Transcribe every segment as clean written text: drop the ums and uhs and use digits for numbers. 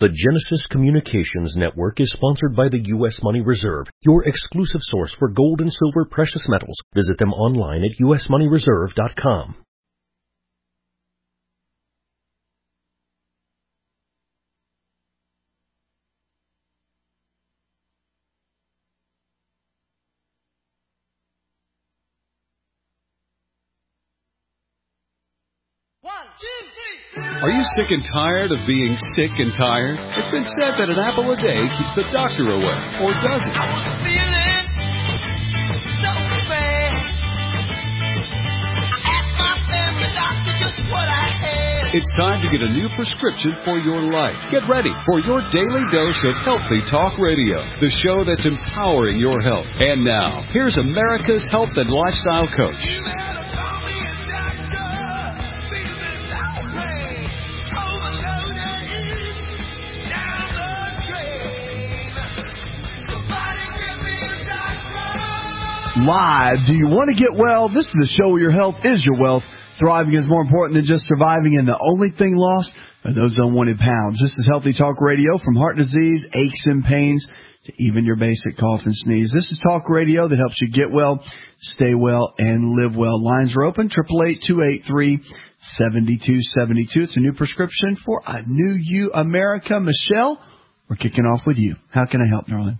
The Genesis Communications Network is sponsored by the U.S. Money Reserve, your exclusive source for gold and silver precious metals. Visit them online at usmoneyreserve.com. Are you sick and tired of being sick and tired? It's been said that an apple a day keeps the doctor away, or does it? I was feeling so bad. I asked my family doctor just what I had. It's time to get a new prescription for your life. Get ready for your daily dose of Healthy Talk Radio, the show that's empowering your health. And now, here's America's health and lifestyle coach. Live. Do you want to get well? This is the show where your health is your wealth. Thriving is more important than just surviving, and the only thing lost are those unwanted pounds. This is Healthy Talk Radio, from heart disease, aches and pains, to even your basic cough and sneeze. This is talk radio that helps you get well, stay well, and live well. Lines are open, 888-283-7272. It's a new prescription for a new you, America. Michelle, we're kicking off with you. How can I help, darling?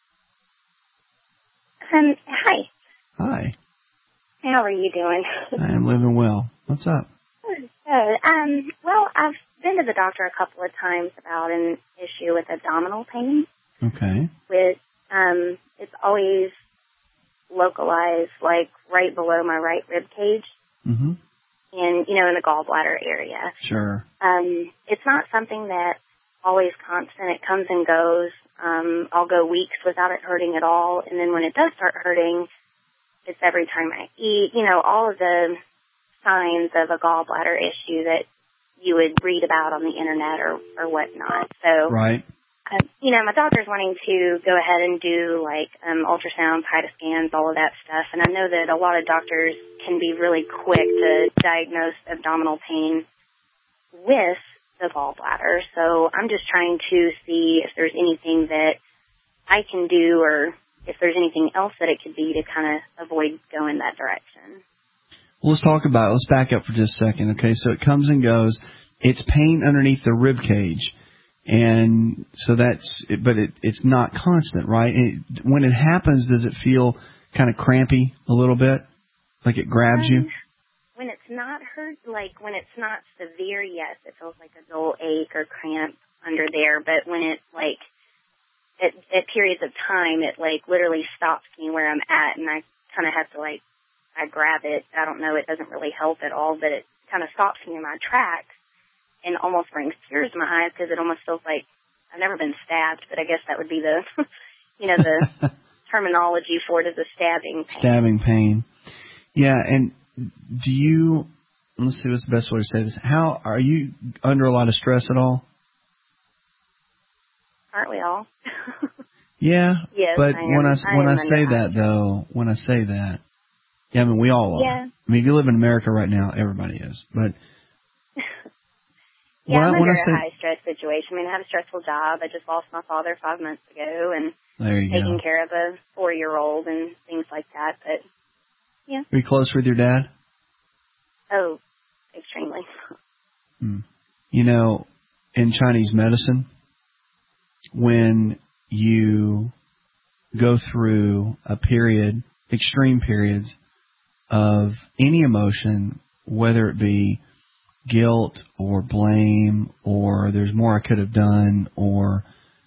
Hi. Hi. How are you doing? I am living well. What's up? Good. Well, I've been to the doctor a couple of times about an issue with abdominal pain. Okay. It's always localized, like right below my right rib cage. Mm-hmm. And, in the gallbladder area. Sure. It's not something that's always constant. It comes and goes. I'll go weeks without it hurting at all. And then when it does start hurting, it's every time I eat, all of the signs of a gallbladder issue that you would read about on the internet or whatnot. So, right. My doctor's wanting to go ahead and do ultrasound, PITA scans, all of that stuff. And I know that a lot of doctors can be really quick to diagnose abdominal pain with the gallbladder. So I'm just trying to see if there's anything that I can do, or if there's anything else that it could be to kind of avoid going that direction. Well, let's talk about it. Let's back up for just a second. Okay, so it comes and goes. It's pain underneath the rib cage. And so it's not constant, right? When it happens, does it feel kind of crampy a little bit? Like it grabs you? When it's not when it's not severe, yes, it feels like a dull ache or cramp under there. But when it at periods of time, it literally stops me where I'm at, and I kind of have to I grab it. I don't know, it doesn't really help at all, but it kind of stops me in my tracks and almost brings tears to my eyes, because it almost feels like I've never been stabbed, but I guess that would be the, the terminology for it is a stabbing pain. Stabbing pain. Yeah, and let's see what's the best way to say this. How are you under a lot of stress at all? Aren't we all? Yeah. Yes, but when I say that, yeah, I mean, we all are. Yeah. I mean, if you live in America right now, everybody is. But yeah, I'm under a high-stress situation. I mean, I have a stressful job. I just lost my father 5 months ago, and taking care of a 4-year-old and things like that. But, yeah. Are you close with your dad? Oh, extremely. In Chinese medicine, when you go through a period, extreme periods of any emotion, whether it be guilt or blame or there's more I could have done, or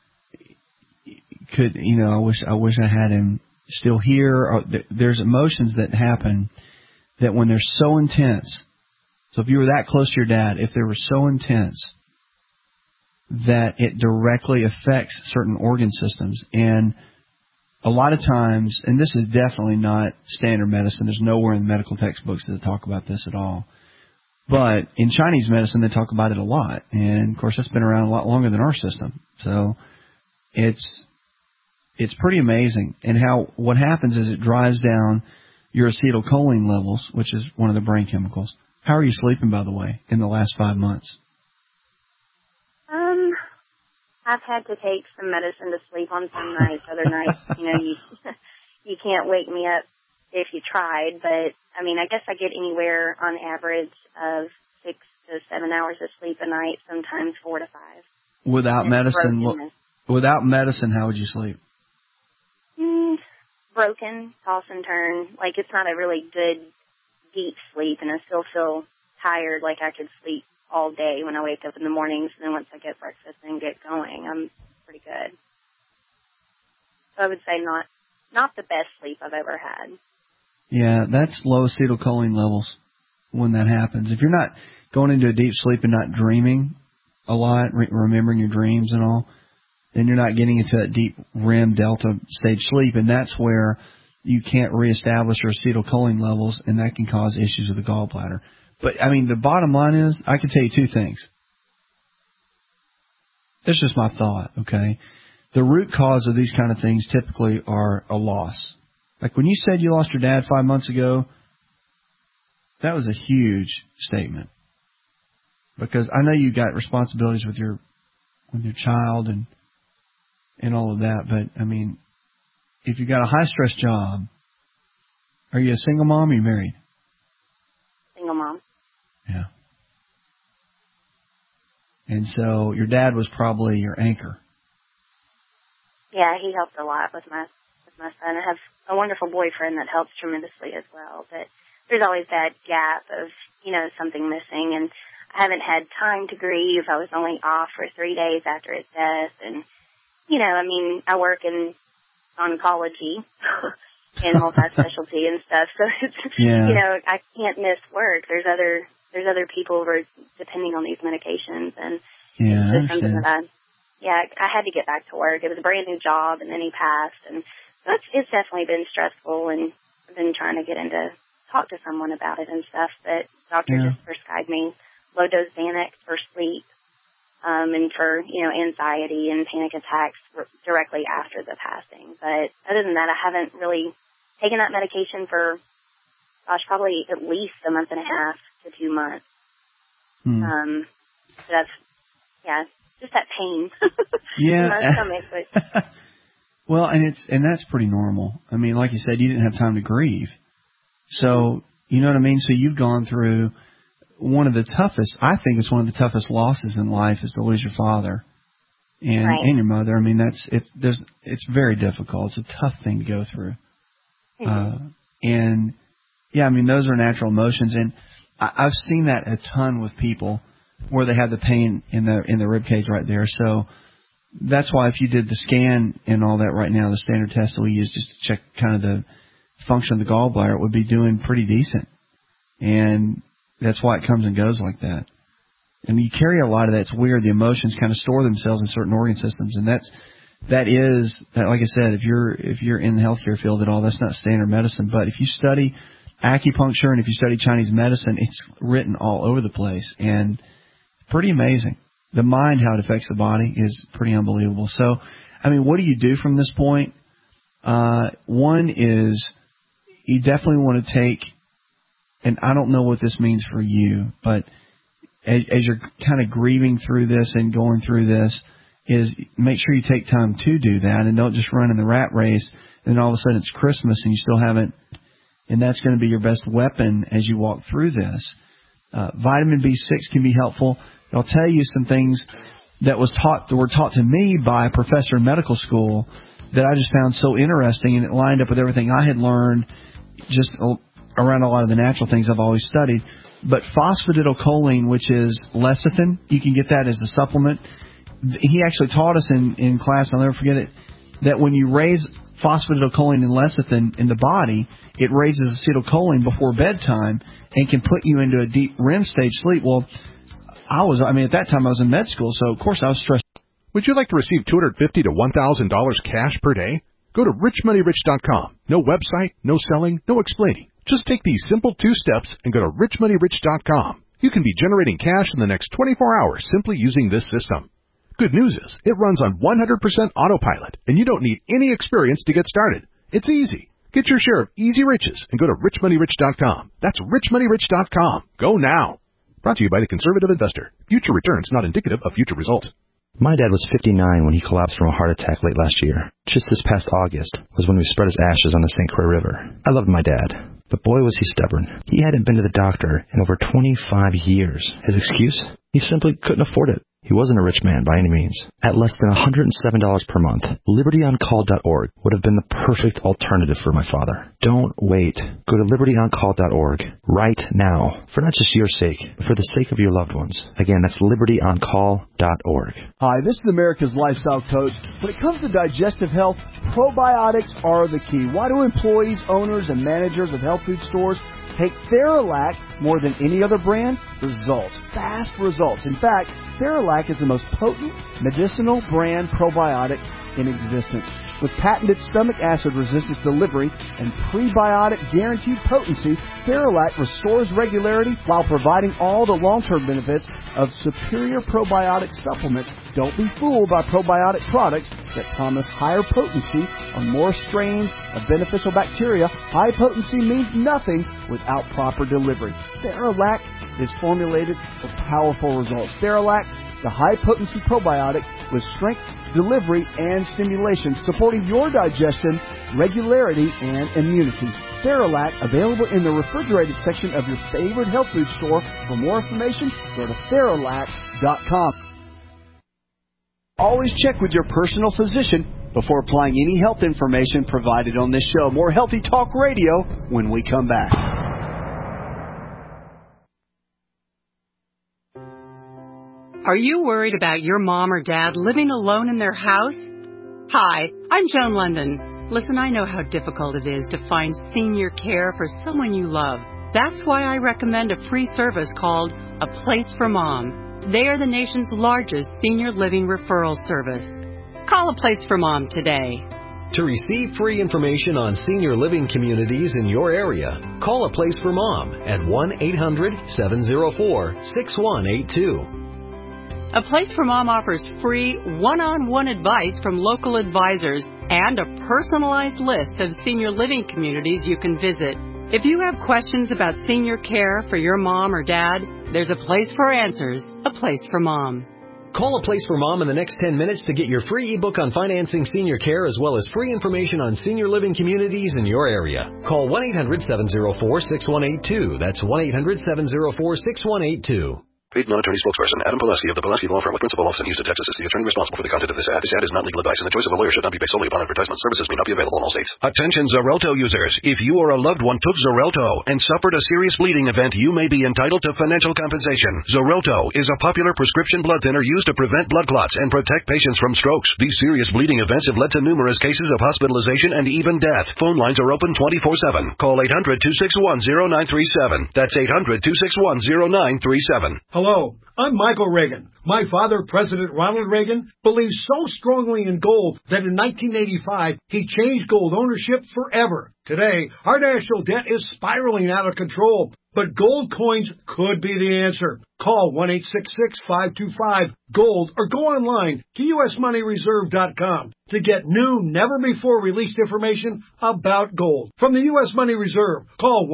I wish I had him still here, or there's emotions that happen that when they're so intense. So if you were that close to your dad, if they were so intense that it directly affects certain organ systems, and a lot of times, and this is definitely not standard medicine, there's nowhere in the medical textbooks that talk about this at all, but in Chinese medicine they talk about it a lot, and of course that's been around a lot longer than our system. So it's pretty amazing. And what happens is it drives down your acetylcholine levels, which is one of the brain chemicals. How are you sleeping, by the way, in the last 5 months? I've had to take some medicine to sleep on some nights. Other nights, you can't wake me up if you tried. But, I mean, I guess I get anywhere on average of 6 to 7 hours of sleep a night, sometimes 4 to 5. Without medicine, how would you sleep? Broken, toss and turn. Like, it's not a really good, deep sleep, and I still feel tired, like I could sleep all day when I wake up in the mornings, and then once I get breakfast and get going, I'm pretty good. So I would say not the best sleep I've ever had. Yeah, that's low acetylcholine levels when that happens. If you're not going into a deep sleep and not dreaming a lot, remembering your dreams and all, then you're not getting into that deep REM delta stage sleep, and that's where you can't reestablish your acetylcholine levels, and that can cause issues with the gallbladder. But, I mean, the bottom line is, I can tell you two things. This is my thought, okay? The root cause of these kind of things typically are a loss. Like when you said you lost your dad 5 months ago, that was a huge statement. Because I know you got responsibilities with your child and all of that, but, I mean, if you got a high-stress job, are you a single mom or are you married? Single mom. Yeah. And so your dad was probably your anchor. Yeah, he helped a lot with my son. I have a wonderful boyfriend that helps tremendously as well, but there's always that gap of, something missing, and I haven't had time to grieve. I was only off for 3 days after his death, and, I work in oncology and multi-specialty and stuff, so it's, I can't miss work. There's other people who are depending on these medications, and it's just something that I had to get back to work. It was a brand new job, and then he passed, and so it's definitely been stressful, and I've been trying to get in to talk to someone about it and stuff, but doctor just prescribed me low-dose Xanax for sleep, and for, anxiety and panic attacks directly after the passing. But other than that, I haven't really taken that medication for, probably at least a month and a half to 2 months. So that's, just that pain in my stomach. But. Well, and that's pretty normal. I mean, like you said, you didn't have time to grieve. So, you know what I mean? So you've gone through one of the toughest, I think it's one of the toughest losses in life is to lose your father and your mother. I mean, it's very difficult. It's a tough thing to go through. And yeah, I mean, those are natural emotions. And I've seen that a ton with people where they have the pain in the rib cage right there. So that's why if you did the scan and all that right now, the standard test that we use just to check kind of the function of the gallbladder, it would be doing pretty decent. And that's why it comes and goes like that. And you carry a lot of that. It's weird. The emotions kind of store themselves in certain organ systems. And that is, like I said, if you're in the healthcare field at all, that's not standard medicine. But if you study acupuncture and if you study Chinese medicine, it's written all over the place. And pretty amazing. The mind, how it affects the body, is pretty unbelievable. So, I mean, what do you do from this point? One is you definitely want to take, and I don't know what this means for you, but as you're kind of grieving through this and going through this, is make sure you take time to do that and don't just run in the rat race and then all of a sudden it's Christmas and you still haven't, and that's going to be your best weapon as you walk through this. Vitamin B6 can be helpful. I'll tell you some things that were taught to me by a professor in medical school that I just found so interesting, and it lined up with everything I had learned just around a lot of the natural things I've always studied. But phosphatidylcholine, which is lecithin, you can get that as a supplement. He actually taught us in class, I'll never forget it, that when you raise phosphatidylcholine and lecithin in the body, it raises acetylcholine before bedtime and can put you into a deep REM stage sleep. Well, at that time I was in med school, so of course I was stressed. Would you like to receive $250 to $1,000 cash per day? Go to richmoneyrich.com. No website, no selling, no explaining. Just take these simple 2 steps and go to richmoneyrich.com. You can be generating cash in the next 24 hours simply using this system. Good news is, it runs on 100% autopilot, and you don't need any experience to get started. It's easy. Get your share of easy riches and go to richmoneyrich.com. That's richmoneyrich.com. Go now. Brought to you by the Conservative Investor. Future returns not indicative of future results. My dad was 59 when he collapsed from a heart attack late last year. Just this past August was when we spread his ashes on the St. Croix River. I loved my dad, but boy was he stubborn. He hadn't been to the doctor in over 25 years. His excuse? He simply couldn't afford it. He wasn't a rich man by any means. At less than $107 per month, LibertyOnCall.org would have been the perfect alternative for my father. Don't wait. Go to LibertyOnCall.org right now, for not just your sake, but for the sake of your loved ones. Again, that's LibertyOnCall.org. Hi, this is America's Lifestyle Coach. When it comes to digestive health, probiotics are the key. Why do employees, owners, and managers of health food stores take Theralac more than any other brand? Results. Fast results. In fact, Theralac is the most potent medicinal brand probiotic in existence. With patented stomach acid resistance delivery and prebiotic guaranteed potency, Theralac restores regularity while providing all the long-term benefits of superior probiotic supplements. Don't be fooled by probiotic products that promise higher potency on more strains of beneficial bacteria. High potency means nothing without proper delivery. Theralac is formulated for powerful results. Theralac, the high-potency probiotic with strength, delivery, and stimulation, supporting your digestion, regularity, and immunity. Theralac, available in the refrigerated section of your favorite health food store. For more information, go to Theralac.com. Always check with your personal physician before applying any health information provided on this show. More Healthy Talk Radio when we come back. Are you worried about your mom or dad living alone in their house? Hi, I'm Joan London. Listen, I know how difficult it is to find senior care for someone you love. That's why I recommend a free service called A Place for Mom. They are the nation's largest senior living referral service. Call A Place for Mom today. To receive free information on senior living communities in your area, call A Place for Mom at 1-800-704-6182. A Place for Mom offers free one-on-one advice from local advisors and a personalized list of senior living communities you can visit. If you have questions about senior care for your mom or dad, there's a place for answers, A Place for Mom. Call A Place for Mom in the next 10 minutes to get your free ebook on financing senior care as well as free information on senior living communities in your area. Call 1-800-704-6182. That's 1-800-704-6182. Paid non-attorney spokesperson Adam Pulaski of the Pulaski Law Firm with principal office in Houston, Texas is the attorney responsible for the content of this ad. This ad is not legal advice, and the choice of a lawyer should not be based solely upon advertisement. Services may not be available in all states. Attention Xarelto users. If you or a loved one took Xarelto and suffered a serious bleeding event, you may be entitled to financial compensation. Xarelto is a popular prescription blood thinner used to prevent blood clots and protect patients from strokes. These serious bleeding events have led to numerous cases of hospitalization and even death. Phone lines are open 24/7. Call 800-261-0937. That's 800-261-0937. Hello. I'm Michael Reagan. My father, President Ronald Reagan, believed so strongly in gold that in 1985, he changed gold ownership forever. Today, our national debt is spiraling out of control, but gold coins could be the answer. Call 1-866-525-GOLD or go online to usmoneyreserve.com to get new, never-before-released information about gold. From the U.S. Money Reserve, call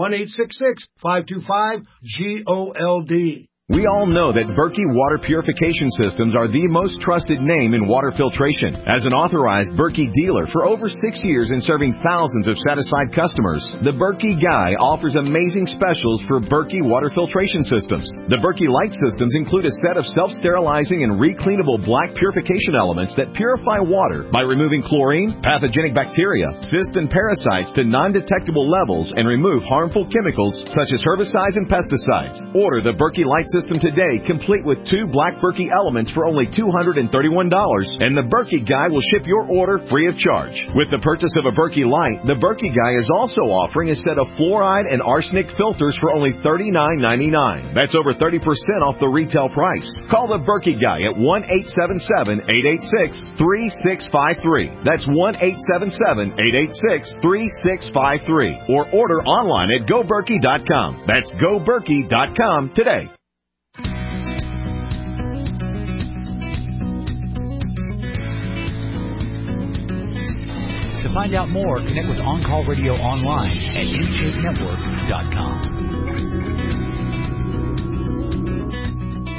1-866-525-GOLD. We all know that Berkey Water Purification Systems are the most trusted name in water filtration. As an authorized Berkey dealer for over 6 years and serving thousands of satisfied customers, the Berkey Guy offers amazing specials for Berkey Water Filtration Systems. The Berkey Light Systems include a set of self-sterilizing and recleanable black purification elements that purify water by removing chlorine, pathogenic bacteria, cysts, and parasites to non-detectable levels and remove harmful chemicals such as herbicides and pesticides. Order the Berkey Light System today, complete with 2 black Berkey elements for only $231, and the Berkey Guy will ship your order free of charge. With the purchase of a Berkey Light, the Berkey Guy is also offering a set of fluoride and arsenic filters for only $39.99. That's over 30% off the retail price. Call the Berkey Guy at 1-877-886-3653. That's 1-877-886-3653. Or order online at GoBerkey.com. That's GoBerkey.com today. To find out more, connect with On Call Radio online at NShapeNetwork.com.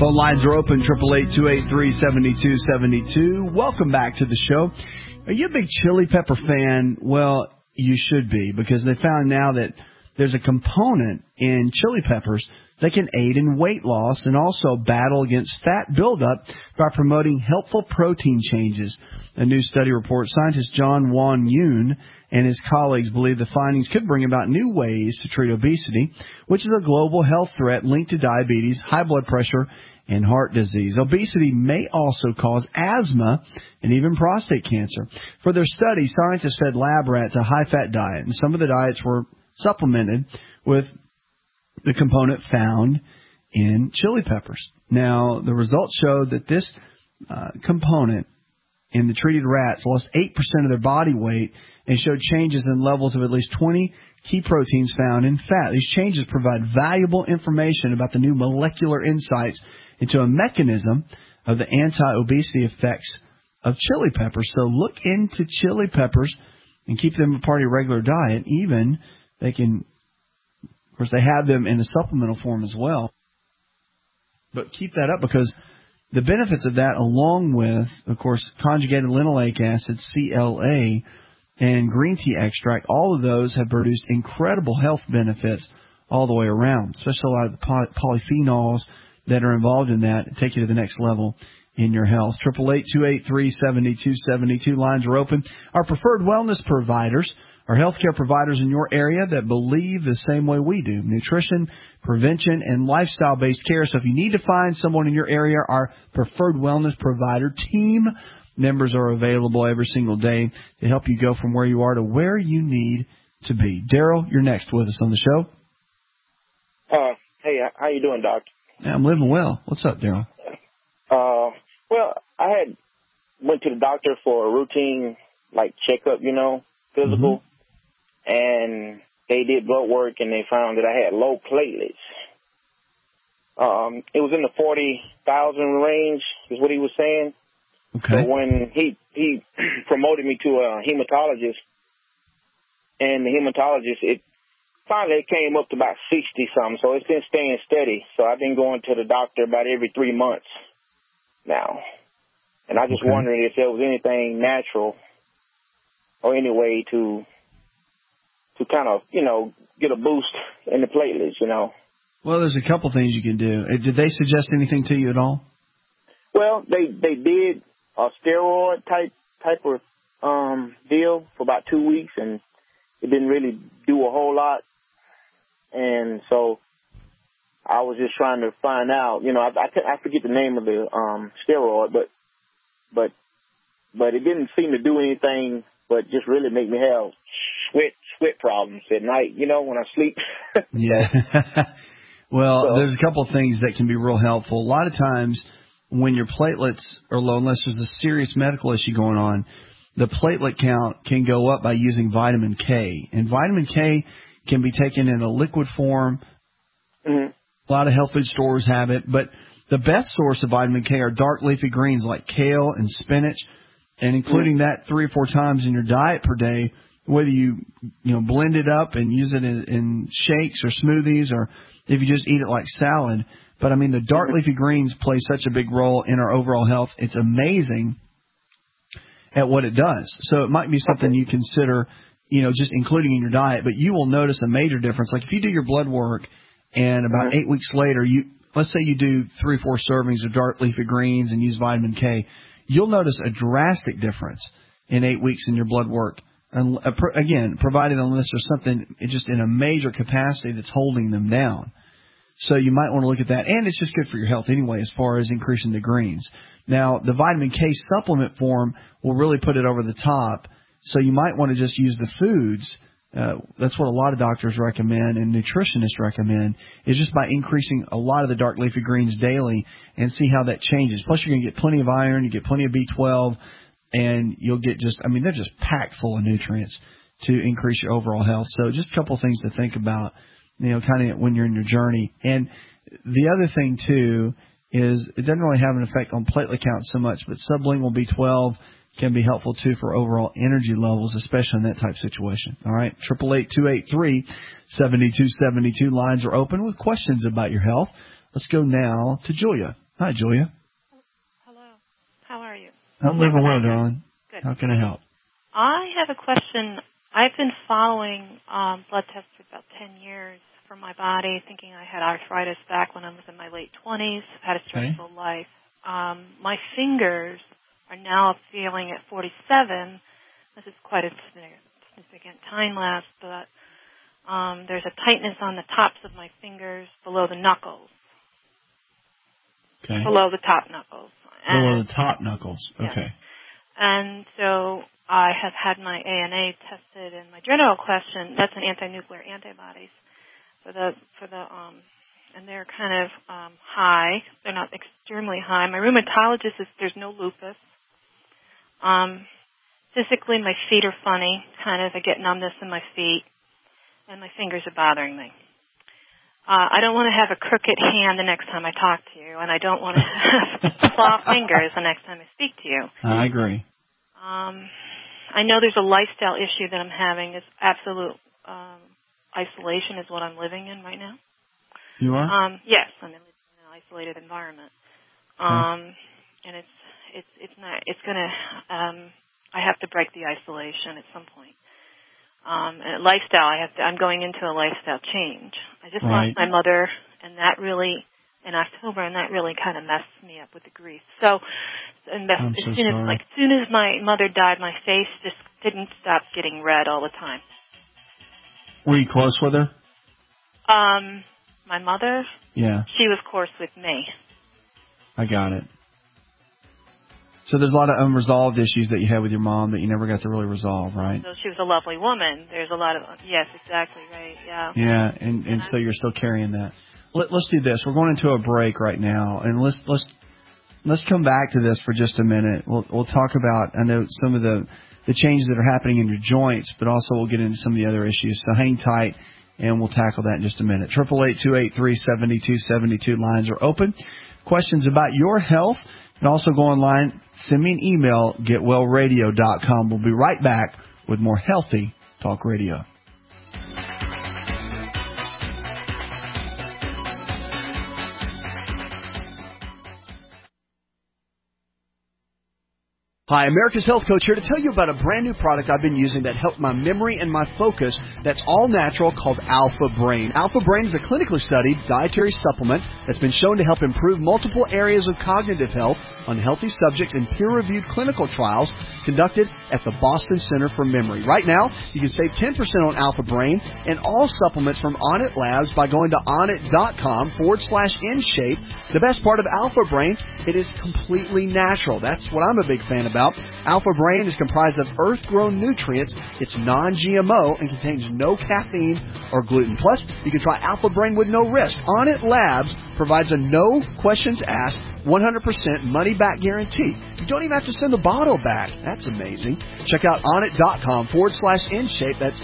Phone lines are open, 888-283-7272. Welcome back to the show. Are you a big chili pepper fan? Well, you should be, because they found now that there's a component in chili peppers that can aid in weight loss and also battle against fat buildup by promoting helpful protein changes. A new study reports scientist John Won Yoon and his colleagues believe the findings could bring about new ways to treat obesity, which is a global health threat linked to diabetes, high blood pressure, and heart disease. Obesity may also cause asthma and even prostate cancer. For their study, scientists fed lab rats a high-fat diet, and some of the diets were supplemented with the component found in chili peppers. Now, the results showed that this component in the treated rats lost 8% of their body weight and showed changes in levels of at least 20 key proteins found in fat. These changes provide valuable information about the new molecular insights into a mechanism of the anti-obesity effects of chili peppers. So look into chili peppers and keep them a part of your regular diet. Even they can, of course, they have them in a supplemental form as well. But keep that up, because the benefits of that, along with, of course, conjugated linoleic acid, CLA, and green tea extract, all of those have produced incredible health benefits all the way around, especially a lot of the polyphenols that are involved in that take you to the next level in your health. 888-283-7272. Lines are open. Our preferred wellness providers are healthcare providers in your area that believe the same way we do: nutrition, prevention, and lifestyle-based care. So if you need to find someone in your area, our preferred wellness provider team members are available every single day to help you go from where you are to where you need to be. Daryl, you're next with us on the show. Hey, how you doing, Doc? Yeah, I'm living well. What's up, Daryl? Well, I went to the doctor for a routine, checkup, physical, and they did blood work, and they found that I had low platelets. It was in the 40,000 range, is what he was saying. Okay. So when he promoted me to a hematologist, and the hematologist, it finally came up to about 60-something, so it's been staying steady. So I've been going to the doctor about every 3 months now. And I just wondering if there was anything natural or any way to kind of, get a boost in the platelets, Well, there's a couple things you can do. Did they suggest anything to you at all? Well, they did a steroid type of deal for about 2 weeks, and it didn't really do a whole lot. And so I was just trying to find out, I forget the name of the steroid, but it didn't seem to do anything but just really make me have sweat problems at night, when I sleep. Yeah. Well, there's a couple of things that can be real helpful. A lot of times when your platelets are low, unless there's a serious medical issue going on, the platelet count can go up by using vitamin K. And vitamin K can be taken in a liquid form. Mm-hmm. A lot of health food stores have it. But the best source of vitamin K are dark leafy greens like kale and spinach, and including that 3 or 4 times in your diet per day, whether you blend it up and use it in shakes or smoothies, or if you just eat it like salad. But, the dark leafy greens play such a big role in our overall health. It's amazing at what it does. So it might be something you consider, just including in your diet. But you will notice a major difference. Like if you do your blood work and about 8 weeks later, let's say you do 3 or 4 servings of dark leafy greens and use vitamin K, you'll notice a drastic difference in 8 weeks in your blood work. And again, provided unless there's something just in a major capacity that's holding them down. So you might want to look at that. And it's just good for your health anyway as far as increasing the greens. Now, the vitamin K supplement form will really put it over the top. So you might want to just use the foods. That's what a lot of doctors recommend and nutritionists recommend, is just by increasing a lot of the dark leafy greens daily and see how that changes. Plus, you're going to get plenty of iron, you get plenty of B12, and you'll get they're just packed full of nutrients to increase your overall health. So just a couple of things to think about, kind of when you're in your journey. And the other thing, too, is it doesn't really have an effect on platelet count so much, but sublingual B12 can be helpful, too, for overall energy levels, especially in that type of situation. All right, 888-283-7272. Lines are open with questions about your health. Let's go now to Julia. Hi, Julia. Hello. How are you? I'm living well, darling. Good. How can I help? I have a question. I've been following blood tests for about 10 years for my body, thinking I had arthritis back when I was in my late 20s. I've had a stressful life. My fingers are now feeling at 47. This is quite a significant time lapse, but there's a tightness on the tops of my fingers below the knuckles. Okay. Below the top knuckles. Below the top knuckles. Okay. Yes. And so I have had my ANA tested, and my general question, that's an anti-nuclear antibodies and they're kind of high. They're not extremely high. My rheumatologist says there's no lupus. Physically, my feet are funny, kind of. I get numbness in my feet, and my fingers are bothering me. I don't want to have a crooked hand the next time I talk to you, and I don't want to have claw fingers the next time I speak to you. I agree. I know there's a lifestyle issue that I'm having. It's absolute isolation is what I'm living in right now. You are? Yes, I'm in an isolated environment. And it's gonna. I have to break the isolation at some point. And lifestyle, I'm going into a lifestyle change. I just lost my mother, and that really, in October, and that really kind of messed me up with the grief. So, as soon as my mother died, my face just didn't stop getting red all the time. Were you close with her? My mother? Yeah. She was close with me. I got it. So there's a lot of unresolved issues that you had with your mom that you never got to really resolve, right? So she was a lovely woman. There's a lot of, yes, exactly, right, yeah. Yeah, and so you're still carrying that. Let's do this. We're going into a break right now, and let's come back to this for just a minute. We'll talk about, I know, some of the changes that are happening in your joints, but also we'll get into some of the other issues. So hang tight, and we'll tackle that in just a minute. 888-283-7272 lines are open. Questions about your health? And also go online, send me an email, getwellradio.com. We'll be right back with more Healthy Talk Radio. Hi, America's Health Coach here to tell you about a brand new product I've been using that helped my memory and my focus that's all natural called Alpha Brain. Alpha Brain is a clinically studied dietary supplement that's been shown to help improve multiple areas of cognitive health on healthy subjects in peer-reviewed clinical trials conducted at the Boston Center for Memory. Right now, you can save 10% on Alpha Brain and all supplements from Onnit Labs by going to onnit.com/InShape. The best part of Alpha Brain, it is completely natural. That's what I'm a big fan about. Alpha Brain is comprised of earth-grown nutrients. It's non-GMO and contains no caffeine or gluten. Plus, you can try Alpha Brain with no risk. Onnit Labs provides a no questions asked 100% money-back guarantee. You don't even have to send the bottle back. That's amazing. Check out onnit.com/InShape. That's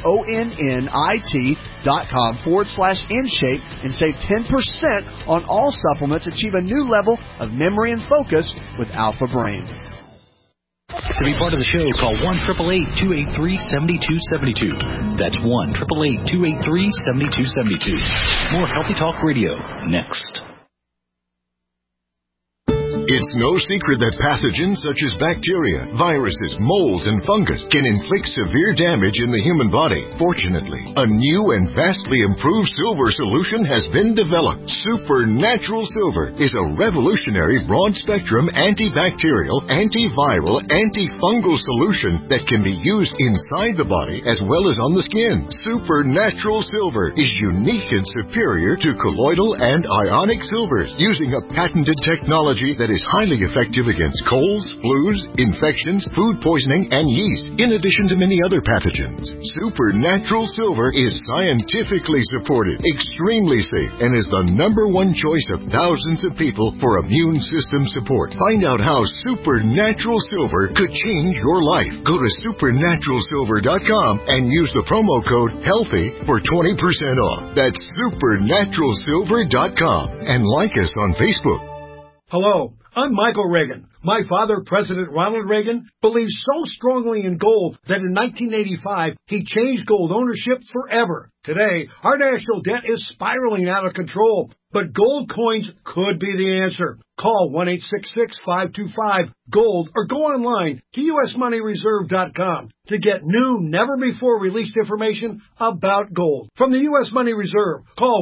ONNIT.com/InShape and save 10% on all supplements. Achieve a new level of memory and focus with Alpha Brain. To be part of the show, call 1-888-283-7272. That's 1-888-283-7272. More Healthy Talk Radio next. It's no secret that pathogens such as bacteria, viruses, molds, and fungus can inflict severe damage in the human body. Fortunately, a new and vastly improved silver solution has been developed. Supernatural Silver is a revolutionary broad-spectrum antibacterial, antiviral, antifungal solution that can be used inside the body as well as on the skin. Supernatural Silver is unique and superior to colloidal and ionic silvers, using a patented technology that is highly effective against colds, flus, infections, food poisoning, and yeast, in addition to many other pathogens. Supernatural Silver is scientifically supported, extremely safe, and is the #1 choice of thousands of people for immune system support. Find out how Supernatural Silver could change your life. Go to supernaturalsilver.com and use the promo code HEALTHY for 20% off. That's supernaturalsilver.com, and like us on Facebook. Hello, I'm Michael Reagan. My father, President Ronald Reagan, believed so strongly in gold that in 1985 he changed gold ownership forever. Today, our national debt is spiraling out of control, but gold coins could be the answer. Call 1-866-525-GOLD or go online to usmoneyreserve.com to get new, never-before-released information about gold. From the U.S. Money Reserve, call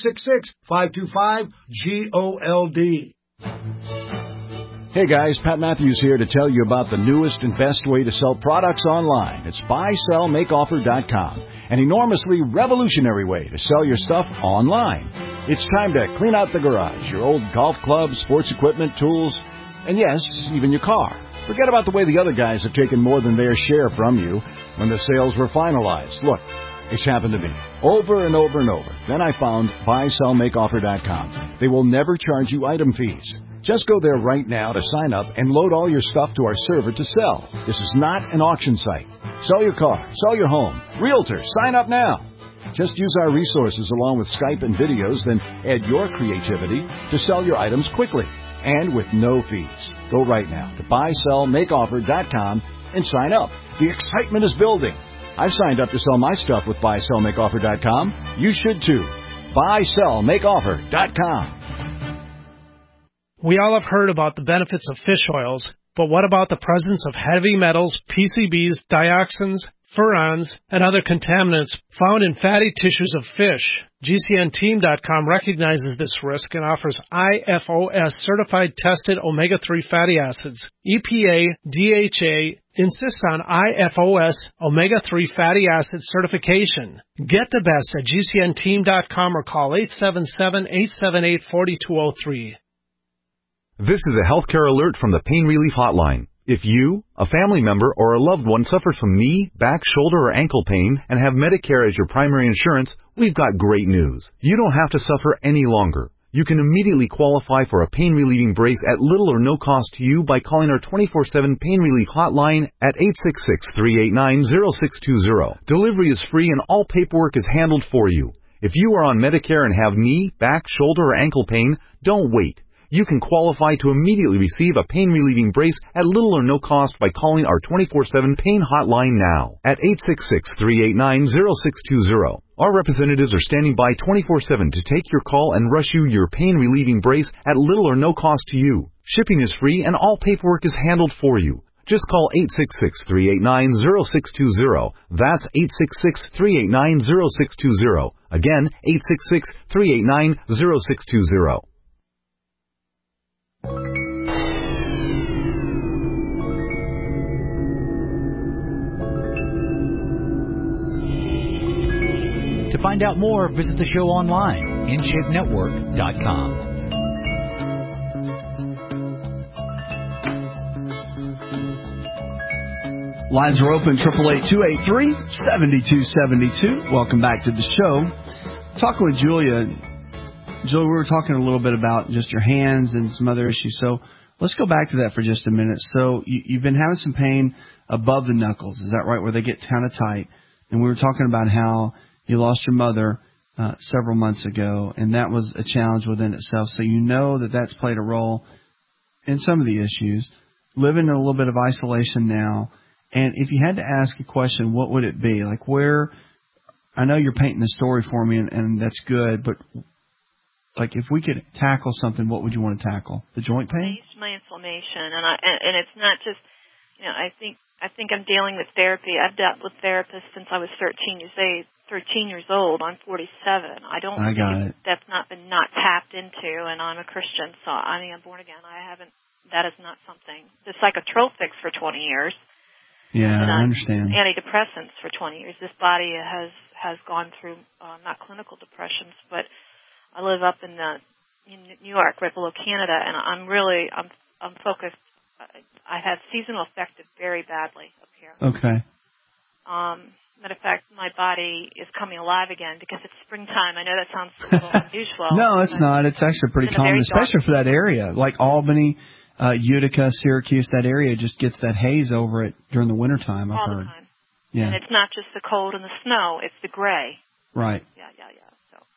1-866-525-GOLD. Hey guys, Pat Matthews here to tell you about the newest and best way to sell products online. It's buysellmakeoffer.com, an enormously revolutionary way to sell your stuff online. It's time to clean out the garage, your old golf clubs, sports equipment, tools, and yes, even your car. Forget about the way the other guys have taken more than their share from you when the sales were finalized. Look, it's happened to me over and over and over. Then I found buysellmakeoffer.com. They will never charge you item fees. Just go there right now to sign up and load all your stuff to our server to sell. This is not an auction site. Sell your car, sell your home. Realtor, sign up now. Just use our resources along with Skype and videos, then add your creativity to sell your items quickly and with no fees. Go right now to buysellmakeoffer.com and sign up. The excitement is building. I've signed up to sell my stuff with buysellmakeoffer.com. You should too. buysellmakeoffer.com. We all have heard about the benefits of fish oils, but what about the presence of heavy metals, PCBs, dioxins, furans, and other contaminants found in fatty tissues of fish? GCNteam.com recognizes this risk and offers IFOS certified tested omega-3 fatty acids. EPA, DHA insists on IFOS omega-3 fatty acid certification. Get the best at GCNteam.com or call 877-878-4203. This is a healthcare alert from the Pain Relief Hotline. If you, a family member, or a loved one suffers from knee, back, shoulder, or ankle pain and have Medicare as your primary insurance, we've got great news. You don't have to suffer any longer. You can immediately qualify for a pain-relieving brace at little or no cost to you by calling our 24/7 Pain Relief Hotline at 866-389-0620. Delivery is free and all paperwork is handled for you. If you are on Medicare and have knee, back, shoulder, or ankle pain, don't wait. You can qualify to immediately receive a pain-relieving brace at little or no cost by calling our 24/7 Pain Hotline now at 866-389-0620. Our representatives are standing by 24/7 to take your call and rush you your pain-relieving brace at little or no cost to you. Shipping is free and all paperwork is handled for you. Just call 866-389-0620. That's 866-389-0620. Again, 866-389-0620. To find out more, visit the show online, InShapeNetwork.com. Lines are open, 888-283-7272. Welcome back to the show. Talking with Julia. Julia, we were talking a little bit about just your hands and some other issues. So let's go back to that for just a minute. So you've been having some pain above the knuckles. Is that right, where they get kind of tight? And we were talking about how you lost your mother several months ago, and that was a challenge within itself. So you know that that's played a role in some of the issues. Living in a little bit of isolation now. And if you had to ask a question, what would it be? Like where, I know you're painting the story for me, and that's good, but like if we could tackle something, what would you want to tackle? The joint pain? My inflammation, and it's not just, I think I'm dealing with therapy. I've dealt with therapists since I was 13 years old. I'm 47. That's not been not tapped into, and I'm a Christian, so I'm born again. That is not something. The psychotropics for 20 years. Yeah, I understand. Antidepressants for 20 years. This body has gone through not clinical depressions, but I live up in New York, right below Canada, and I'm focused. I have seasonal affected very badly up here. Okay. Matter of fact, my body is coming alive again because it's springtime. I know that sounds a little unusual. No, it's not. It's actually pretty common, especially for that area, like Albany, Utica, Syracuse. That area just gets that haze over it during the wintertime, I've heard. All the time. Yeah. And it's not just the cold and the snow; it's the gray. Right. Yeah. So it's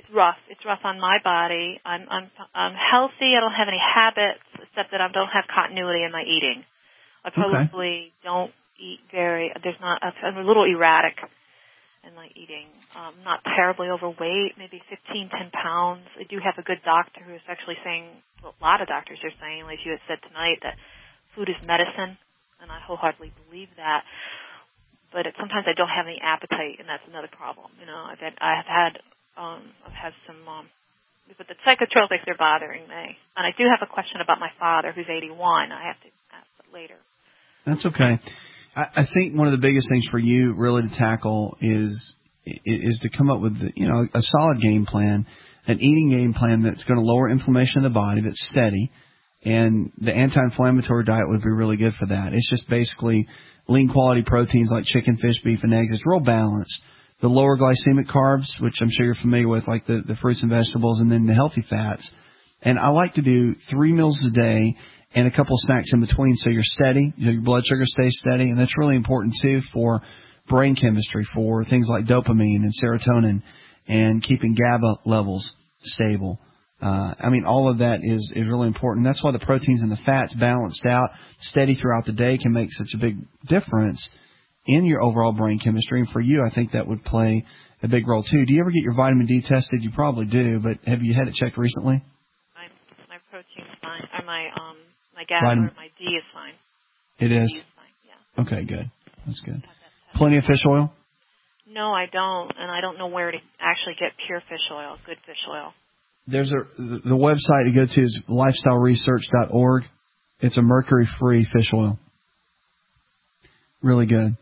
rough. It's rough on my body. I'm healthy. I don't have any habits except that I don't have continuity in my eating. I probably don't eat I'm a little erratic in my eating. Not terribly overweight, maybe 10 pounds. I do have a good doctor who is actually saying, well, a lot of doctors are saying, like you had said tonight, that food is medicine, and I wholeheartedly believe that. But sometimes I don't have any appetite, and that's another problem. You know, I've had some, but the psychotropics are bothering me. And I do have a question about my father, who's 81. I have to ask it later. That's okay. I think one of the biggest things for you really to tackle is to come up with, a solid game plan, an eating game plan that's going to lower inflammation in the body, that's steady, and the anti-inflammatory diet would be really good for that. It's just basically lean quality proteins like chicken, fish, beef, and eggs. It's real balanced. The lower glycemic carbs, which I'm sure you're familiar with, like the fruits and vegetables, and then the healthy fats. And I like to do 3 meals a day and a couple of snacks in between, so you're steady, your blood sugar stays steady, and that's really important too for brain chemistry, for things like dopamine and serotonin, and keeping GABA levels stable. All of that is really important. That's why the proteins and the fats balanced out, steady throughout the day, can make such a big difference in your overall brain chemistry. And for you, I think that would play a big role too. Do you ever get your vitamin D tested? You probably do, but have you had it checked recently? My protein's fine, or my GABA or my D is fine. It is? D is fine, yeah. Okay, good. That's good. Plenty of fish oil? No, I don't, and I don't know where to actually get pure fish oil, good fish oil. There's the website to go to is lifestyleresearch.org. It's a mercury-free fish oil. Really good.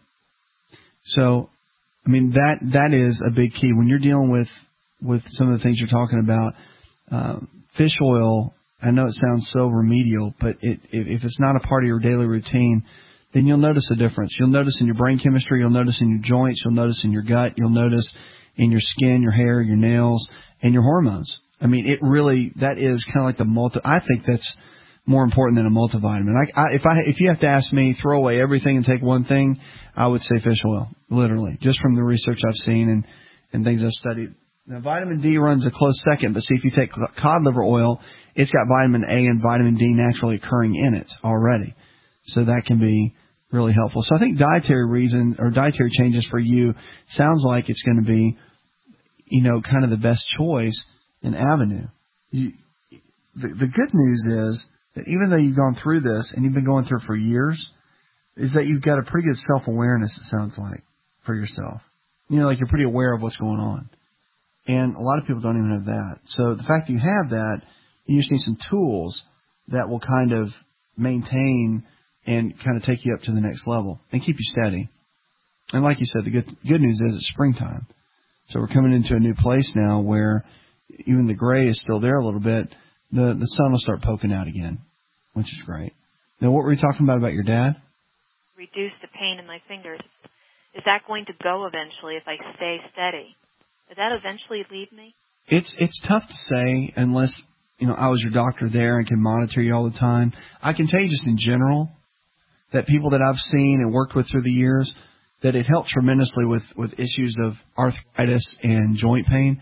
So, that is a big key. When you're dealing with some of the things you're talking about, fish oil, I know it sounds so remedial, but if it's not a part of your daily routine, then you'll notice a difference. You'll notice in your brain chemistry, you'll notice in your joints, you'll notice in your gut, you'll notice in your skin, your hair, your nails, and your hormones. That is kind of like I think that's more important than a multivitamin. If you have to ask me, throw away everything and take one thing, I would say fish oil, literally, just from the research I've seen and things I've studied. Now, vitamin D runs a close second, but see, if you take cod liver oil, it's got vitamin A and vitamin D naturally occurring in it already. So that can be really helpful. So I think dietary changes for you sounds like it's going to be, kind of the best choice and avenue. The good news is that even though you've gone through this, and you've been going through it for years, is that you've got a pretty good self-awareness, it sounds like, for yourself. Like you're pretty aware of what's going on. And a lot of people don't even have that. So the fact that you have that, you just need some tools that will kind of maintain and kind of take you up to the next level and keep you steady. And like you said, the good news is it's springtime. So we're coming into a new place now where even the gray is still there a little bit. The sun will start poking out again, which is great. Now, what were you talking about your dad? Reduce the pain in my fingers. Is that going to go eventually if I stay steady? Does that eventually leave me? It's tough to say unless, I was your doctor there and can monitor you all the time. I can tell you just in general that people that I've seen and worked with through the years, that it helped tremendously with issues of arthritis and joint pain.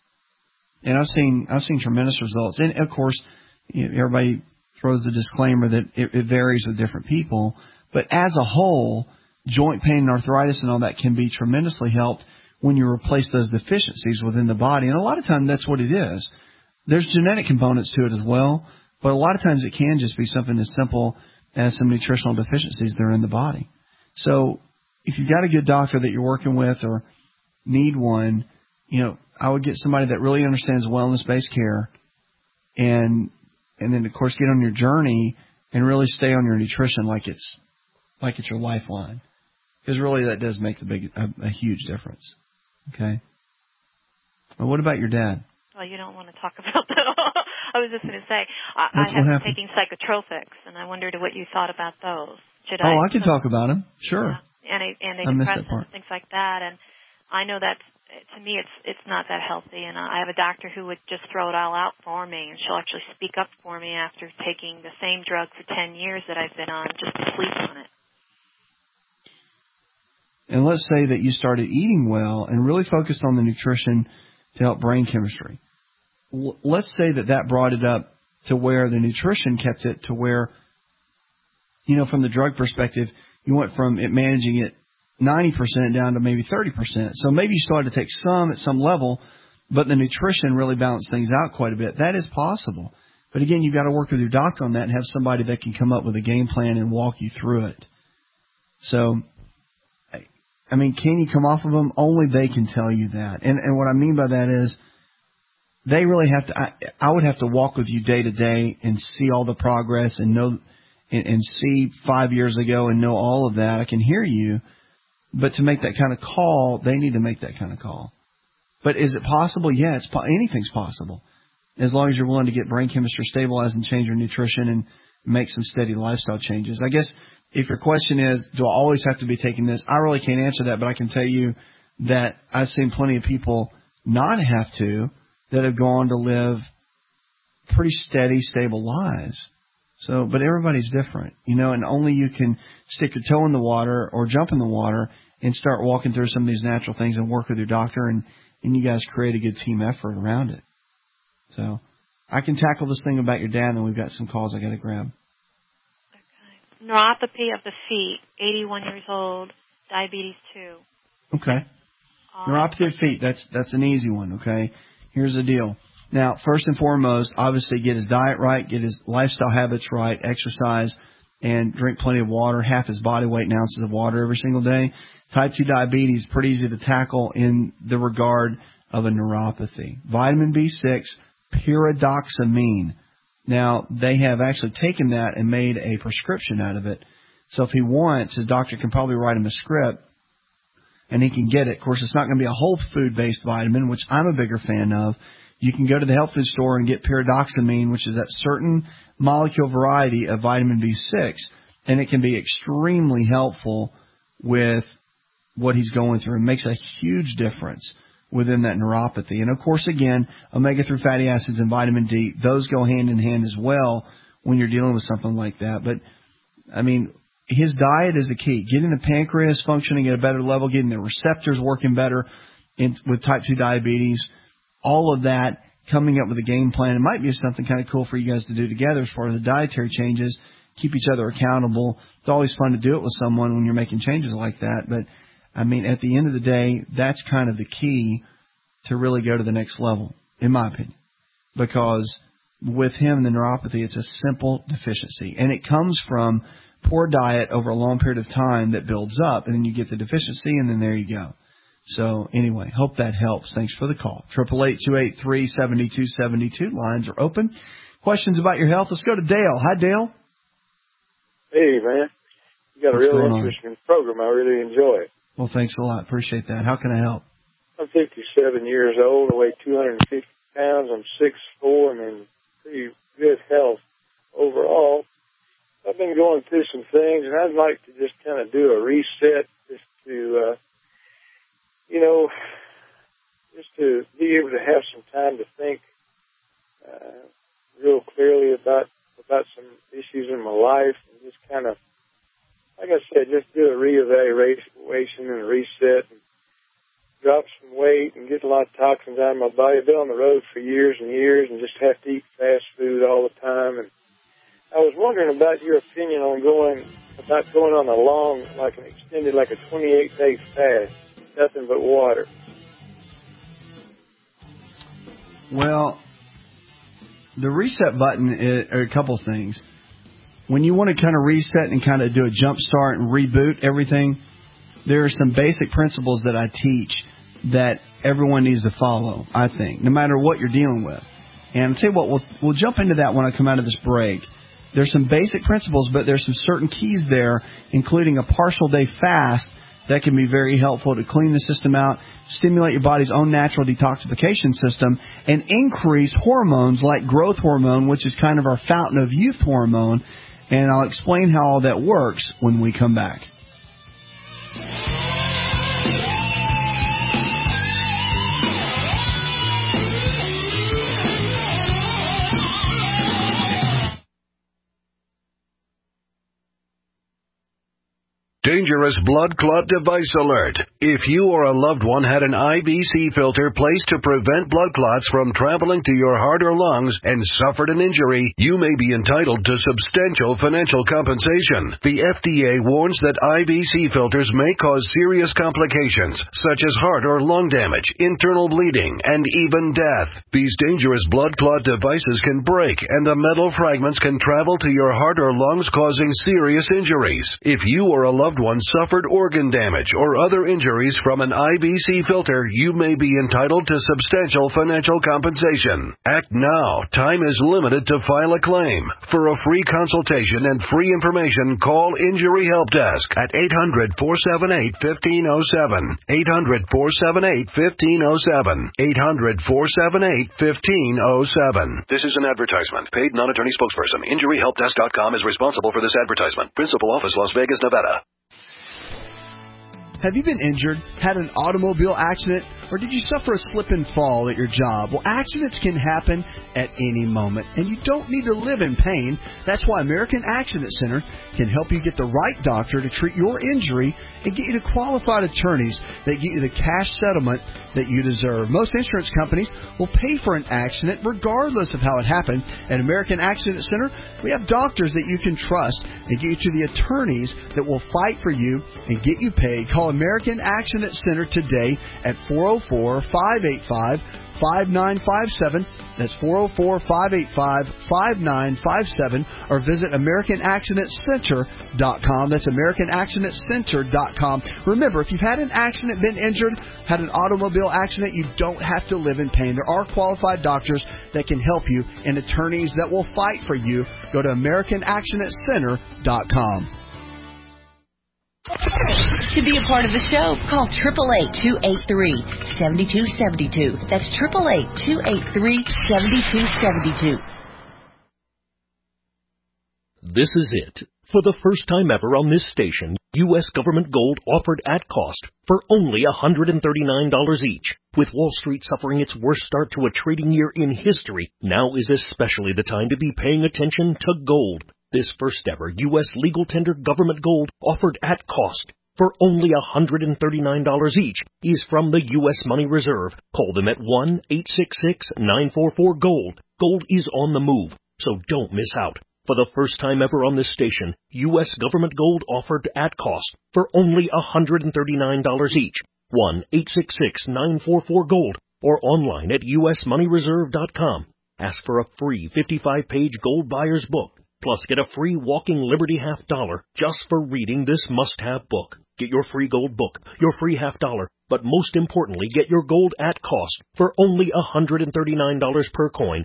And I've seen tremendous results. And of course, everybody throws the disclaimer that it varies with different people. But as a whole, joint pain and arthritis and all that can be tremendously helped when you replace those deficiencies within the body. And a lot of times that's what it is. There's genetic components to it as well, but a lot of times it can just be something as simple as some nutritional deficiencies that are in the body. So if you've got a good doctor that you're working with or need one, I would get somebody that really understands wellness-based care and then, of course, get on your journey and really stay on your nutrition like it's your lifeline. Because really that does make a huge difference. Okay? Well, what about your dad? Well, you don't want to talk about that. I was just going to say, I have been taking psychotropics, and I wondered what you thought about those. I can talk about them. Sure. Antidepressants, things like that. And I know that, to me, it's not that healthy. And I have a doctor who would just throw it all out for me, and she'll actually speak up for me after taking the same drug for 10 years that I've been on, just to sleep on it. And let's say that you started eating well and really focused on the nutrition to help brain chemistry. Let's say that brought it up to where the nutrition kept it to where, from the drug perspective, you went from it managing it 90% down to maybe 30%. So maybe you started to take some at some level, but the nutrition really balanced things out quite a bit. That is possible. But again, you've got to work with your doctor on that and have somebody that can come up with a game plan and walk you through it. So, can you come off of them? Only they can tell you that. And what I mean by that is they really have to, I would have to walk with you day to day and see all the progress and know, and see 5 years ago and know all of that. I can hear you. But to make that kind of call, they need to make that kind of call. But is it possible? Yeah, anything's possible. As long as you're willing to get brain chemistry stabilized and change your nutrition and make some steady lifestyle changes. I guess if your question is, do I always have to be taking this? I really can't answer that, but I can tell you that I've seen plenty of people not have to, that have gone to live pretty steady, stable lives. So, but everybody's different, and only you can stick your toe in the water or jump in the water and start walking through some of these natural things and work with your doctor, and you guys create a good team effort around it. So I can tackle this thing about your dad, and we've got some calls I got to grab. Okay. Neuropathy of the feet, 81 years old, diabetes 2. Okay. Neuropathy of feet, that's an easy one, okay? Here's the deal. Now, first and foremost, obviously get his diet right, get his lifestyle habits right, exercise, and drink plenty of water, half his body weight in ounces of water every single day. Type 2 diabetes, pretty easy to tackle in the regard of a neuropathy. Vitamin B6, pyridoxamine. Now, they have actually taken that and made a prescription out of it. So if he wants, his doctor can probably write him a script, and he can get it. Of course, it's not going to be a whole food-based vitamin, which I'm a bigger fan of. You can go to the health food store and get pyridoxamine, which is that certain molecule variety of vitamin B6, and it can be extremely helpful with what he's going through. It makes a huge difference within that neuropathy. And, of course, again, omega-3 fatty acids and vitamin D, those go hand in hand as well when you're dealing with something like that. But, his diet is the key. Getting the pancreas functioning at a better level, getting the receptors working better with type 2 diabetes, all of that, coming up with a game plan. It might be something kind of cool for you guys to do together as far as the dietary changes, keep each other accountable. It's always fun to do it with someone when you're making changes like that. But, at the end of the day, that's kind of the key to really go to the next level, in my opinion. Because with him, the neuropathy, it's a simple deficiency. And it comes from poor diet over a long period of time that builds up, and then you get the deficiency, and then there you go. So anyway, hope that helps. Thanks for the call. 888-283-7272. Lines are open. Questions about your health? Let's go to Dale. Hi, Dale. Hey, man. You got a really interesting program. I really enjoy it. Well, thanks a lot. Appreciate that. How can I help? I'm 57 years old. I weigh 250 pounds. I'm 6'4", and in pretty good health overall. I've been going through some things, and I'd like to just kind of do a reset just to, just to be able to have some time to think real clearly about some issues in my life, and just kind of, like I said, just do a reevaluation and a reset, and drop some weight and get a lot of toxins out of my body. I've been on the road for years and years and just have to eat fast food all the time. And I was wondering about your opinion on going on a long, like an extended, like a 28-day fast, nothing but water. Well, the reset button are a couple things. When you want to kind of reset and kind of do a jump start and reboot everything, there are some basic principles that I teach that everyone needs to follow, I think, no matter what you're dealing with. And I'll tell you what, we'll jump into that when I come out of this break. There's some basic principles, but there's some certain keys there, including a partial day fast that can be very helpful to clean the system out, stimulate your body's own natural detoxification system, and increase hormones like growth hormone, which is kind of our fountain of youth hormone. And I'll explain how all that works when we come back. Dangerous blood clot device alert. If you or a loved one had an IVC filter placed to prevent blood clots from traveling to your heart or lungs and suffered an injury, you may be entitled to substantial financial compensation. The FDA warns that IVC filters may cause serious complications, such as heart or lung damage, internal bleeding, and even death. These dangerous blood clot devices can break, and the metal fragments can travel to your heart or lungs, causing serious injuries. If you or a loved one suffered organ damage or other injuries from an IVC filter, you may be entitled to substantial financial compensation. Act now. Time is limited to file a claim. For a free consultation and free information, call Injury Help Desk at 800-478-1507. 800-478-1507. 800-478-1507. This is an advertisement. Paid non-attorney spokesperson. InjuryHelpDesk.com is responsible for this advertisement. Principal office, Las Vegas, Nevada. Have you been injured, had an automobile accident, or did you suffer a slip and fall at your job? Well, accidents can happen at any moment, and you don't need to live in pain. That's why American Accident Center can help you get the right doctor to treat your injury and get you to qualified attorneys that get you the cash settlement that you deserve. Most insurance companies will pay for an accident regardless of how it happened. At American Accident Center, we have doctors that you can trust and get you to the attorneys that will fight for you and get you paid. Call American Accident Center today at 404-585-5957. That's 404-585-5957. Or visit AmericanAccidentCenter.com. That's AmericanAccidentCenter.com. Remember, if you've had an accident, been injured, had an automobile accident, you don't have to live in pain. There are qualified doctors that can help you and attorneys that will fight for you. Go to AmericanAccidentCenter.com. To be a part of the show, call 888-283-7272. That's 888-283-7272. This is it. For the first time ever on this station, U.S. government gold offered at cost for only $139 each. With Wall Street suffering its worst start to a trading year in history, now is especially the time to be paying attention to gold. This first ever U.S. legal tender government gold offered at cost for only $139 each is from the U.S. Money Reserve. Call them at 1-866-944-GOLD. Gold is on the move, so don't miss out. For the first time ever on this station, U.S. government gold offered at cost for only $139 each. 1-866-944-GOLD or online at usmoneyreserve.com. Ask for a free 55-page gold buyer's book. Plus, get a free Walking Liberty half dollar just for reading this must-have book. Get your free gold book, your free half dollar, but most importantly, get your gold at cost for only $139 per coin.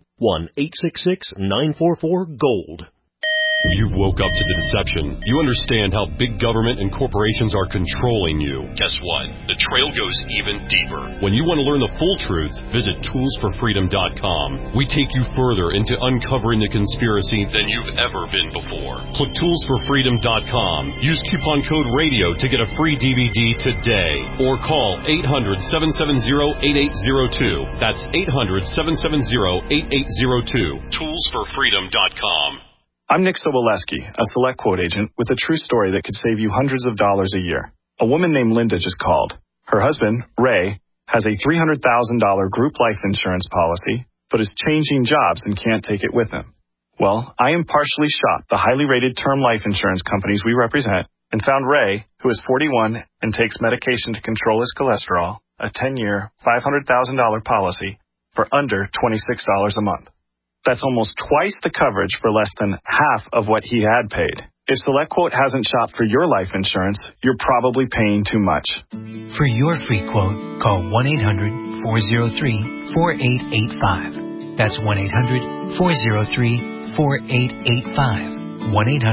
1-866-944-GOLD. You woke up to the deception. You understand how big government and corporations are controlling you. Guess what? The trail goes even deeper. When you want to learn the full truth, visit toolsforfreedom.com. We take you further into uncovering the conspiracy than you've ever been before. Click toolsforfreedom.com. Use coupon code RADIO to get a free DVD today. Or call 800-770-8802. That's 800-770-8802. Toolsforfreedom.com. I'm Nick Soboleski, a Select Quote agent with a true story that could save you hundreds of dollars a year. A woman named Linda just called. Her husband, Ray, has a $300,000 group life insurance policy, but is changing jobs and can't take it with him. Well, I impartially shopped the highly rated term life insurance companies we represent and found Ray, who is 41 and takes medication to control his cholesterol, a 10-year, $500,000 policy for under $26 a month. That's almost twice the coverage for less than half of what he had paid. If SelectQuote hasn't shopped for your life insurance, you're probably paying too much. For your free quote, call 1-800-403-4885. That's 1-800-403-4885.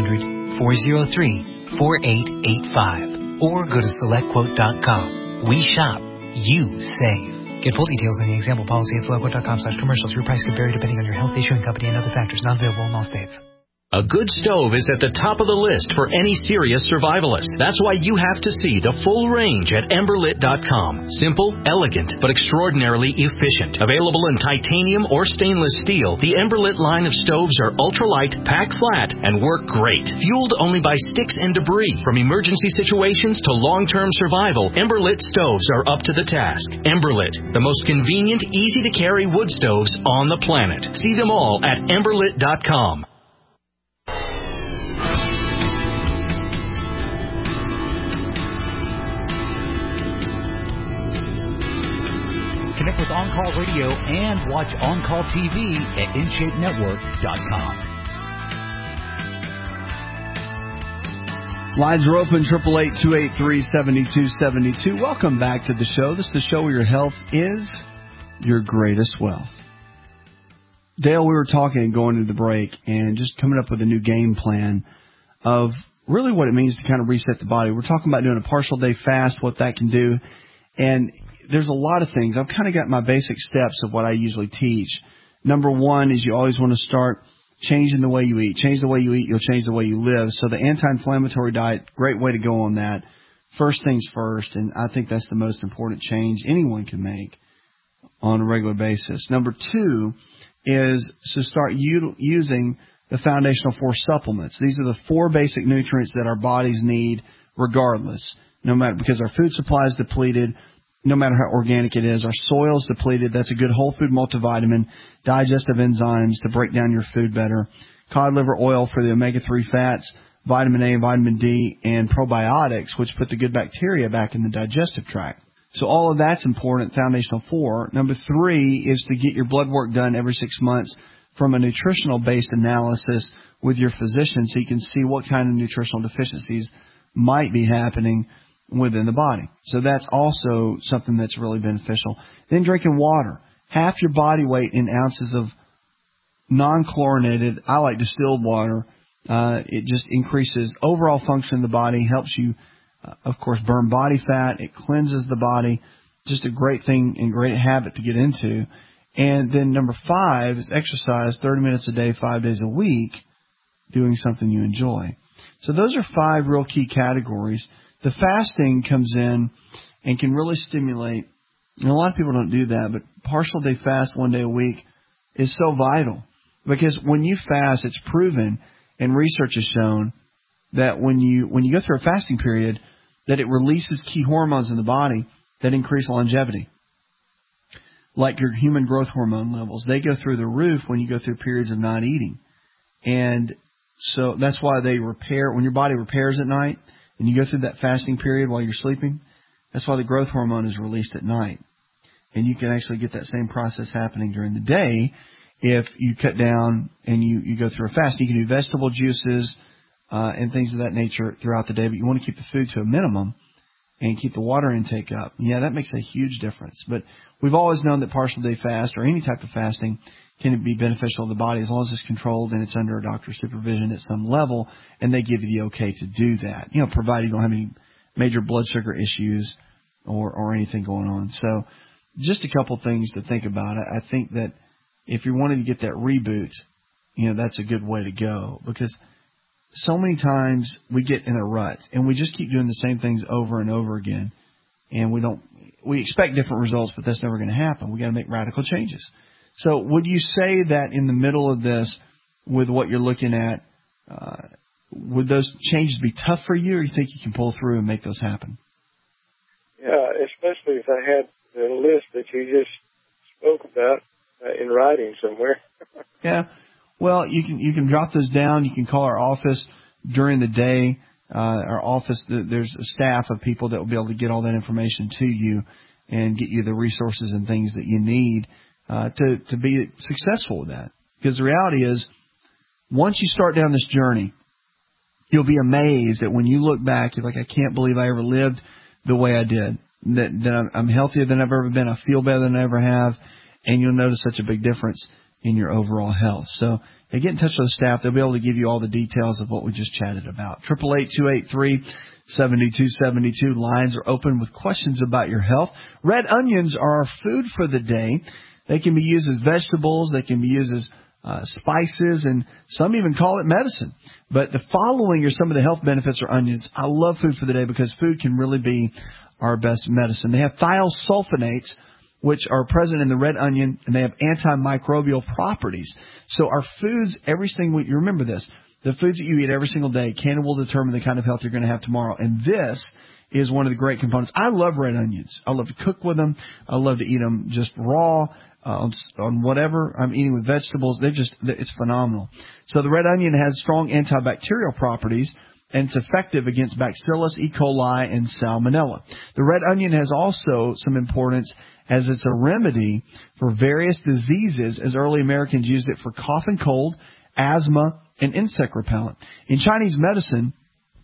1-800-403-4885. Or go to SelectQuote.com. We shop, you save. Get full details in the example policy at SelectQuote.com/commercials. Your price could vary depending on your health, issue, and company and other factors. Not available in all states. A good stove is at the top of the list for any serious survivalist. That's why you have to see the full range at Emberlit.com. Simple, elegant, but extraordinarily efficient. Available in titanium or stainless steel, the Emberlit line of stoves are ultralight, pack flat, and work great. Fueled only by sticks and debris. From emergency situations to long-term survival, Emberlit stoves are up to the task. Emberlit, the most convenient, easy-to-carry wood stoves on the planet. See them all at Emberlit.com. Connect with On-Call Radio and watch On-Call TV at InShapeNetwork.com. Lines are open, 888-283-7272. Welcome back to the show. This is the show where your health is your greatest wealth. Dale, we were talking and going into the break and just coming up with a new game plan of really what it means to kind of reset the body. We're talking about doing a partial day fast, what that can do. And there's a lot of things. I've kind of got my basic steps of what I usually teach. Number one is you always want to start changing the way you eat. Change the way you eat, you'll change the way you live. So the anti-inflammatory diet, great way to go on that. First things first, and I think that's the most important change anyone can make on a regular basis. Number two is to start using the Foundational 4 supplements. These are the 4 basic nutrients that our bodies need regardless, no matter, because our food supply is depleted, no matter how organic it is. Our soil's depleted. That's a good whole food multivitamin, digestive enzymes to break down your food better, cod liver oil for the omega-3 fats, vitamin A and vitamin D, and probiotics, which put the good bacteria back in the digestive tract. So all of that's important, Foundational 4. Number 3 is to get your blood work done every 6 months from a nutritional-based analysis with your physician so you can see what kind of nutritional deficiencies might be happening within the body. So that's also something that's really beneficial. Then drinking water. Half your body weight in ounces of non-chlorinated, I like distilled water. It just increases overall function of the body, helps you, of course, burn body fat. It cleanses the body. Just a great thing and great habit to get into. And then number 5 is exercise 30 minutes a day, 5 days a week, doing something you enjoy. So those are 5 real key categories. The fasting comes in and can really stimulate, and a lot of people don't do that, but partial day fast 1 day a week is so vital because when you fast, it's proven and research has shown that when you go through a fasting period, that it releases key hormones in the body that increase longevity. Like your human growth hormone levels, they go through the roof when you go through periods of not eating. And so that's why they repair, when your body repairs at night, and you go through that fasting period while you're sleeping, that's why the growth hormone is released at night. And you can actually get that same process happening during the day if you cut down and you go through a fast. You can do vegetable juices and things of that nature throughout the day, but you want to keep the food to a minimum and keep the water intake up. Yeah, that makes a huge difference. But we've always known that partial day fast or any type of fasting can be beneficial to the body as long as it's controlled and it's under a doctor's supervision at some level, and they give you the okay to do that. You know, provided you don't have any major blood sugar issues or anything going on. So just a couple things to think about. I think that if you're wanting to get that reboot, you know, that's a good way to go because so many times we get in a rut and we just keep doing the same things over and over again, and we expect different results, but that's never going to happen. We got to make radical changes. So would you say that in the middle of this, with what you're looking at, would those changes be tough for you, or you think you can pull through and make those happen? Yeah, especially if I had the list that you just spoke about in writing somewhere. Yeah. Well, you can jot those down. You can call our office during the day. Our office, there's a staff of people that will be able to get all that information to you and get you the resources and things that you need to be successful with that. Because the reality is, once you start down this journey, you'll be amazed that when you look back, you're like, I can't believe I ever lived the way I did. That I'm healthier than I've ever been. I feel better than I ever have. And you'll notice such a big difference in your overall health. So get in touch with the staff. They'll be able to give you all the details of what we just chatted about. 888-283-7272. Lines are open with questions about your health. Red onions are our food for the day. They can be used as vegetables. They can be used as spices, and some even call it medicine. But the following are some of the health benefits of onions. I love food for the day because food can really be our best medicine. They have thiosulfonates, which are present in the red onion, and they have antimicrobial properties. So our foods, every single week, you remember this, the foods that you eat every single day can and will determine the kind of health you're going to have tomorrow. And this is one of the great components. I love red onions. I love to cook with them. I love to eat them just raw, on whatever I'm eating with vegetables. It's phenomenal. So the red onion has strong antibacterial properties, and it's effective against Bacillus, E. coli, and Salmonella. The red onion has also some importance as it's a remedy for various diseases, as early Americans used it for cough and cold, asthma, and insect repellent. In Chinese medicine,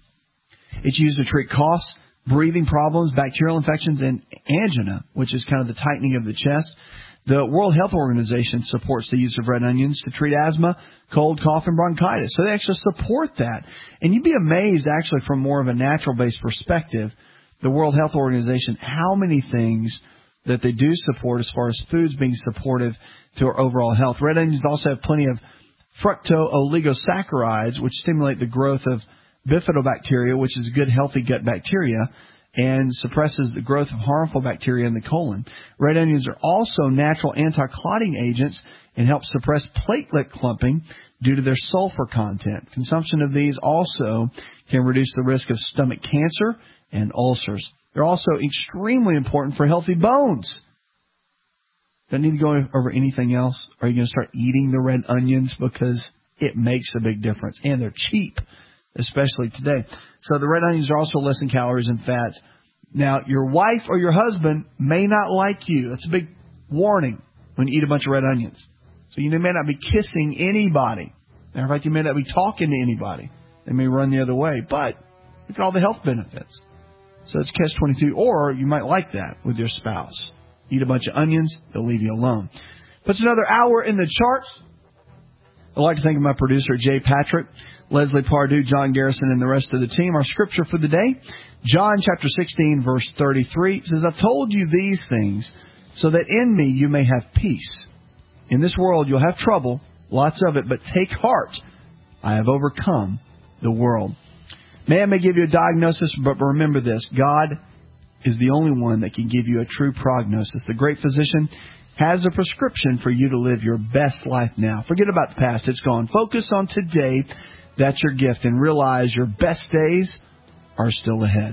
it's used to treat coughs, breathing problems, bacterial infections, and angina, which is kind of the tightening of the chest. The World Health Organization supports the use of red onions to treat asthma, cold, cough, and bronchitis. So they actually support that. And you'd be amazed, actually, from more of a natural-based perspective, the World Health Organization, how many things that they do support as far as foods being supportive to our overall health. Red onions also have plenty of fructooligosaccharides, which stimulate the growth of bifidobacteria, which is good, healthy gut bacteria, and suppresses the growth of harmful bacteria in the colon. Red onions are also natural anti-clotting agents and help suppress platelet clumping due to their sulfur content. Consumption of these also can reduce the risk of stomach cancer and ulcers. They're also extremely important for healthy bones. Don't need to go over anything else. Are you going to start eating the red onions because it makes a big difference, and they're cheap, especially today. So the red onions are also less in calories and fats. Now, your wife or your husband may not like you. That's a big warning when you eat a bunch of red onions. So you may not be kissing anybody. Matter of fact, you may not be talking to anybody. They may run the other way. But look at all the health benefits. So it's catch-22. Or you might like that with your spouse. Eat a bunch of onions, they'll leave you alone. Puts another hour in the charts. I'd like to thank my producer, Jay Patrick, Leslie Pardue, John Garrison, and the rest of the team. Our scripture for the day, John chapter 16, verse 33, says, I've told you these things so that in me you may have peace. In this world you'll have trouble, lots of it, but take heart. I have overcome the world. Man may give you a diagnosis, but remember this, God is the only one that can give you a true prognosis. The great physician has a prescription for you to live your best life now. Forget about the past. It's gone. Focus on today. That's your gift. And realize your best days are still ahead.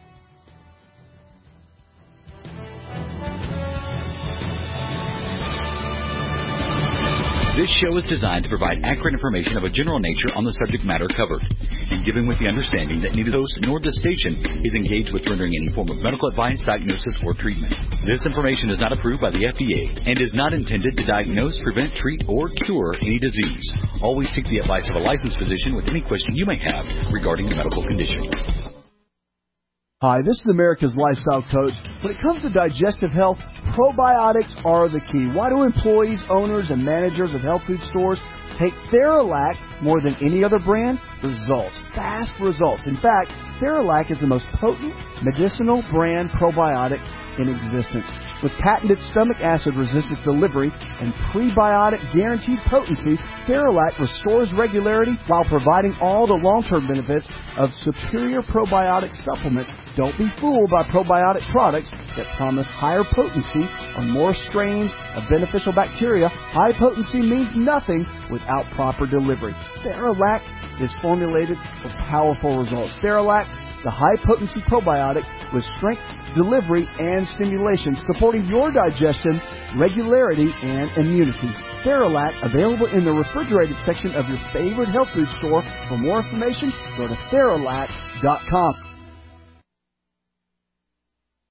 This show is designed to provide accurate information of a general nature on the subject matter covered, and given with the understanding that neither the host nor the station is engaged with rendering any form of medical advice, diagnosis, or treatment. This information is not approved by the FDA and is not intended to diagnose, prevent, treat, or cure any disease. Always take the advice of a licensed physician with any question you may have regarding the medical condition. Hi, this is America's Lifestyle Coach. When it comes to digestive health, probiotics are the key. Why do employees, owners, and managers of health food stores take Theralac more than any other brand? Results. Fast results. In fact, Theralac is the most potent medicinal brand probiotic in existence. With patented stomach acid resistance delivery and prebiotic guaranteed potency, Theralac restores regularity while providing all the long-term benefits of superior probiotic supplements. Don't be fooled by probiotic products that promise higher potency or more strains of beneficial bacteria. High potency means nothing without proper delivery. Theralac is formulated for powerful results. Theralac, the high-potency probiotic with strength, delivery, and stimulation, supporting your digestion, regularity, and immunity. Theralac, available in the refrigerated section of your favorite health food store. For more information, go to Theralac.com.